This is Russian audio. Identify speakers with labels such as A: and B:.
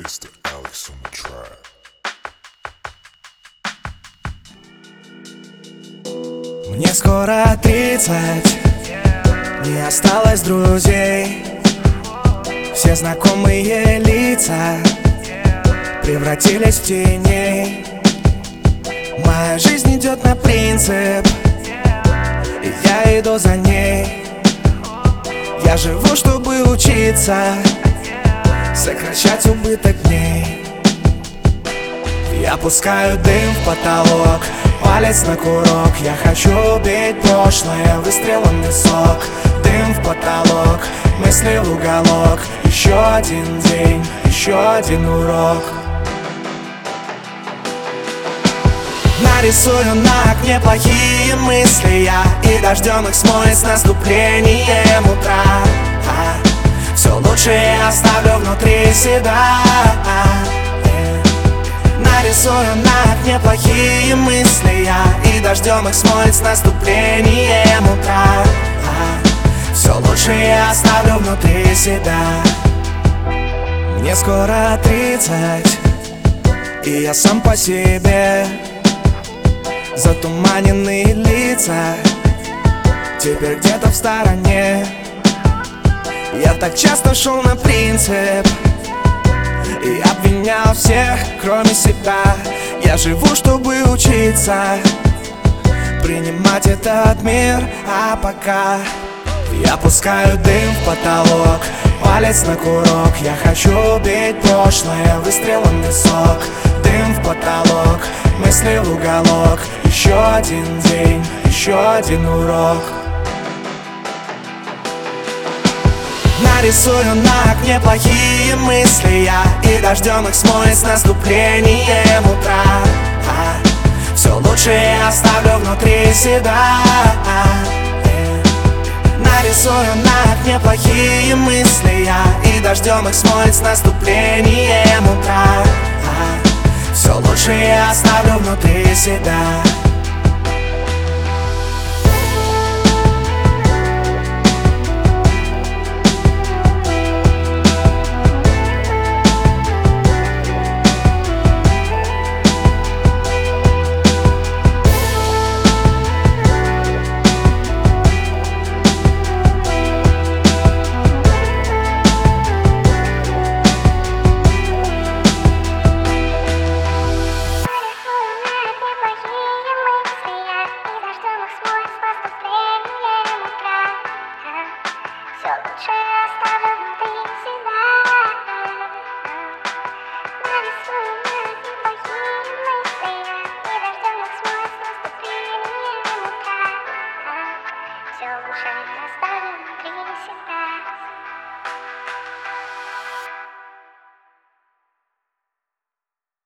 A: Mr. Alex on the track.
B: Мне скоро 30, не осталось друзей. Все знакомые лица превратились в теней. Моя жизнь идет на принцип, и я иду за ней. Я живу, чтобы учиться, сокращать убыток дней. Я пускаю дым в потолок, палец на курок. Я хочу убить прошлое выстрелом в висок. Дым в потолок, мысли в уголок. Еще один день, еще один урок. Нарисую на окне плохие мысли я, и дождем их смоет с наступлением утра. Все лучшее оставлю внутри себя. Нарисую на окне плохие мысли я, и дождем их смоет с наступлением утра. Все лучшее оставлю внутри себя. Мне скоро 30, и я сам по себе. Затуманенные лица теперь где-то в стороне. Я так часто шел на принцип и обвинял всех, кроме себя. Я живу, чтобы учиться принимать этот мир, а пока я пускаю дым в потолок, палец на курок. Я хочу убить прошлое выстрелом в висок. Дым в потолок, мысли в уголок. Еще один день, еще один урок. Нарисую на окне плохие мысли я, и дождем их смоет с наступлением утра. Все лучшее оставлю внутри себя. Нарисую на окне плохие мысли я, и дождем их смоет с наступлением утра. Все лучшее оставлю внутри себя.
C: Все лучшее оставлю внутри себя. Нарисую